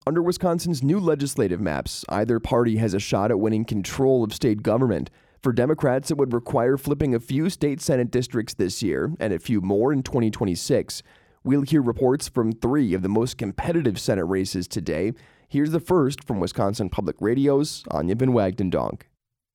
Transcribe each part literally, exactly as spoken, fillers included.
Under Wisconsin's new legislative maps, either party has a shot at winning control of state government. For Democrats, it would require flipping a few state Senate districts this year and a few more in twenty twenty-six. We'll hear reports from three of the most competitive Senate races today. Here's the first from Wisconsin Public Radio's Anya Van Wagden-Donk.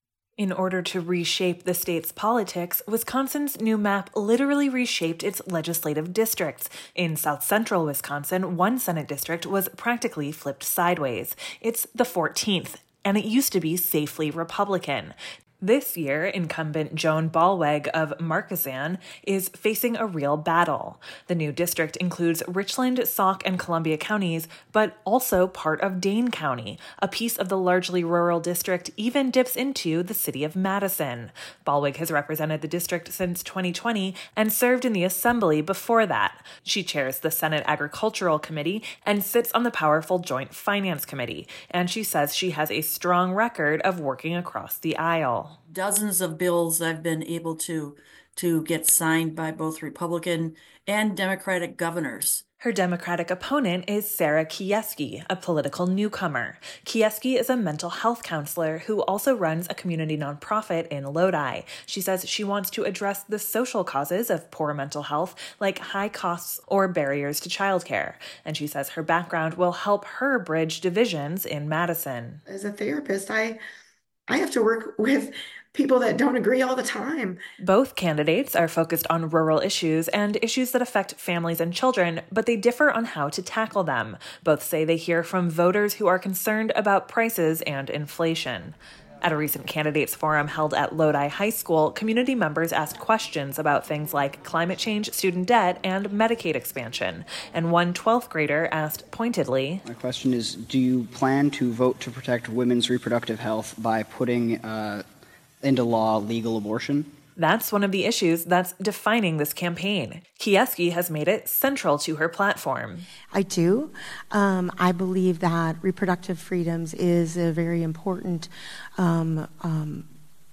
In order to reshape the state's politics, Wisconsin's new map literally reshaped its legislative districts. In south central Wisconsin, one Senate district was practically flipped sideways. It's the fourteenth, and it used to be safely Republican. This year, incumbent Joan Ballweg of Markesan is facing a real battle. The new district includes Richland, Sauk, and Columbia counties, but also part of Dane County. A piece of the largely rural district even dips into the city of Madison. Ballweg has represented the district since twenty twenty and served in the assembly before that. She chairs the Senate Agricultural Committee and sits on the powerful Joint Finance Committee, and she says she has a strong record of working across the aisle. Dozens of bills I've been able to to get signed by both Republican and Democratic governors. Her Democratic opponent is Sarah Kieski, a political newcomer. Kieski is a mental health counselor who also runs a community nonprofit in Lodi. She says she wants to address the social causes of poor mental health, like high costs or barriers to childcare. And she says her background will help her bridge divisions in Madison. As a therapist, I I have to work with people that don't agree all the time. Both candidates are focused on rural issues and issues that affect families and children, but they differ on how to tackle them. Both say they hear from voters who are concerned about prices and inflation. At a recent candidates forum held at Lodi High School, community members asked questions about things like climate change, student debt, and Medicaid expansion. And one twelfth grader asked pointedly, my question is, do you plan to vote to protect women's reproductive health by putting uh, into law legal abortion? That's one of the issues that's defining this campaign. Kieski has made it central to her platform. I do. Um, I believe that reproductive freedoms is a very important um, um,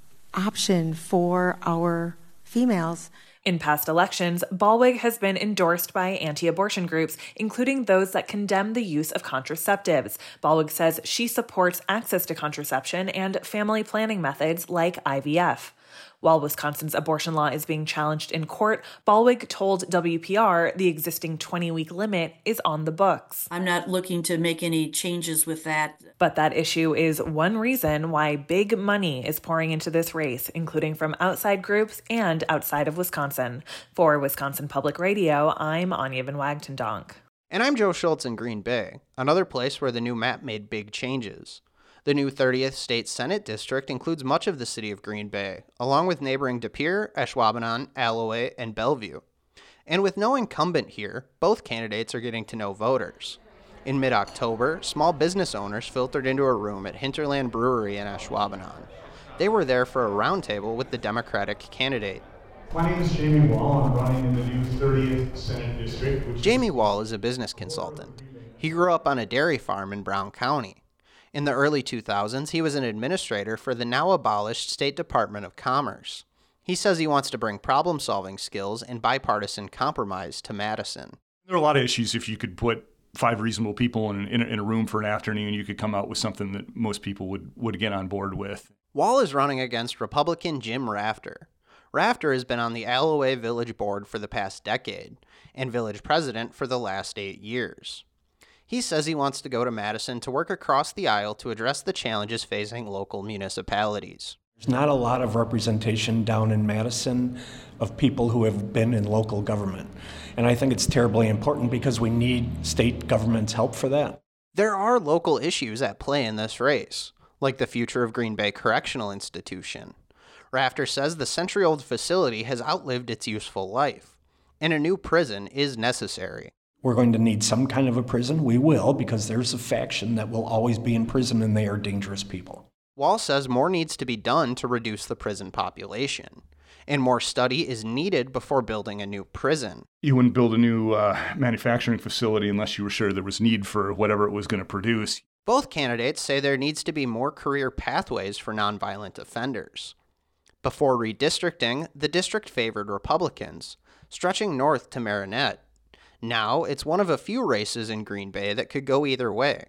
option for our females. In past elections, Ballweg has been endorsed by anti-abortion groups, including those that condemn the use of contraceptives. Ballweg says she supports access to contraception and family planning methods like I V F. While Wisconsin's abortion law is being challenged in court, Ballweg told W P R the existing twenty-week limit is on the books. I'm not looking to make any changes with that. But that issue is one reason why big money is pouring into this race, including from outside groups and outside of Wisconsin. For Wisconsin Public Radio, I'm Anya Van Wagden-Donk. And I'm Joe Schultz in Green Bay, another place where the new map made big changes. The new thirtieth State Senate District includes much of the city of Green Bay, along with neighboring De Pere, Ashwaubenon, Alloway, and Bellevue. And with no incumbent here, both candidates are getting to know voters. In mid-October, small business owners filtered into a room at Hinterland Brewery in Ashwaubenon. They were there for a roundtable with the Democratic candidate. My name is Jamie Wall. I'm running in the new thirtieth Senate District. Which Jamie Wall is a business consultant. He grew up on a dairy farm in Brown County. In the early two thousands, he was an administrator for the now abolished State Department of Commerce. He says he wants to bring problem-solving skills and bipartisan compromise to Madison. There are a lot of issues. If you could put five reasonable people in, in, a, in a room for an afternoon, you could come out with something that most people would, would get on board with. Wall is running against Republican Jim Rafter. Rafter has been on the Alloway Village Board for the past decade and village president for the last eight years. He says he wants to go to Madison to work across the aisle to address the challenges facing local municipalities. There's not a lot of representation down in Madison of people who have been in local government. And I think it's terribly important because we need state government's help for that. There are local issues at play in this race, like the future of Green Bay Correctional Institution. Rafter says the century-old facility has outlived its useful life, and a new prison is necessary. We're going to need some kind of a prison. We will, because there's a faction that will always be in prison, and they are dangerous people. Wall says more needs to be done to reduce the prison population, and more study is needed before building a new prison. You wouldn't build a new uh, manufacturing facility unless you were sure there was need for whatever it was going to produce. Both candidates say there needs to be more career pathways for nonviolent offenders. Before redistricting, the district favored Republicans, stretching north to Marinette. Now, it's one of a few races in Green Bay that could go either way,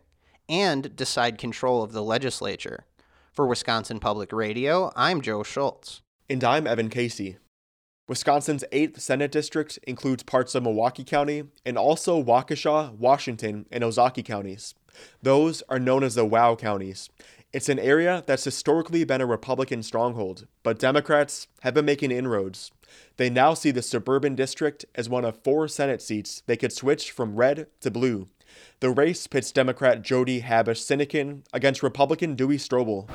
and decide control of the legislature. For Wisconsin Public Radio, I'm Joe Schultz. And I'm Evan Casey. Wisconsin's eighth Senate District includes parts of Milwaukee County and also Waukesha, Washington, and Ozaukee counties. Those are known as the WOW counties. It's an area that's historically been a Republican stronghold, but Democrats have been making inroads. They now see the suburban district as one of four Senate seats they could switch from red to blue. The race pits Democrat Jody Habush-Sinykin against Republican Dewey Strobel.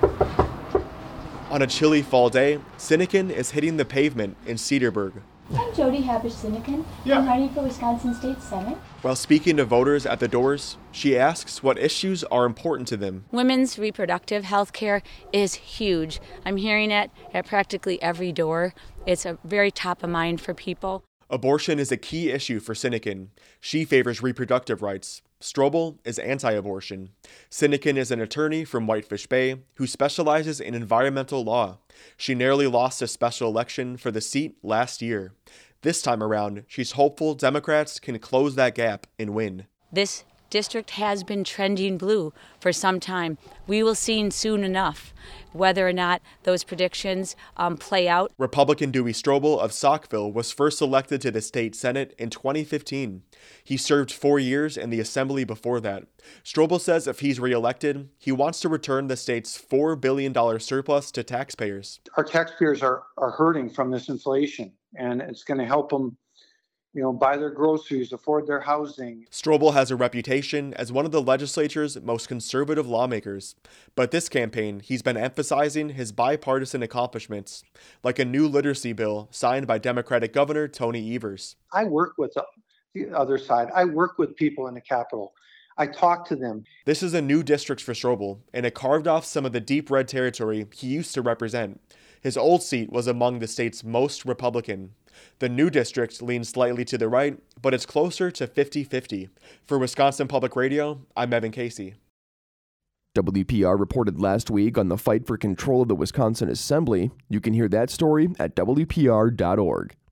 On a chilly fall day, Sinykin is hitting the pavement in Cedarburg. I'm Jody Habush-Sinykin. Yeah. I'm running for Wisconsin State Senate. While speaking to voters at the doors, she asks what issues are important to them. Women's reproductive health care is huge. I'm hearing it at practically every door. It's a very top of mind for people. Abortion is a key issue for Sinykin. She favors reproductive rights. Strobel is anti-abortion. Sinykin is an attorney from Whitefish Bay who specializes in environmental law. She narrowly lost a special election for the seat last year. This time around, she's hopeful Democrats can close that gap and win. This district has been trending blue for some time. We will see soon enough whether or not those predictions um, play out. Republican Dewey Strobel of Saukville was first elected to the state Senate in twenty fifteen. He served four years in the assembly before that. Strobel says if he's reelected, he wants to return the state's four billion dollars surplus to taxpayers. Our taxpayers are, are hurting from this inflation, and it's going to help them, you know, buy their groceries, afford their housing. Strobel has a reputation as one of the legislature's most conservative lawmakers. But this campaign, he's been emphasizing his bipartisan accomplishments, like a new literacy bill signed by Democratic Governor Tony Evers. I work with the, the other side. I work with people in the Capitol. I talk to them. This is a new district for Strobel, and it carved off some of the deep red territory he used to represent. His old seat was among the state's most Republican. The new district leans slightly to the right, but it's closer to fifty-fifty. For Wisconsin Public Radio, I'm Evan Casey. W P R reported last week on the fight for control of the Wisconsin Assembly. You can hear that story at W P R dot org.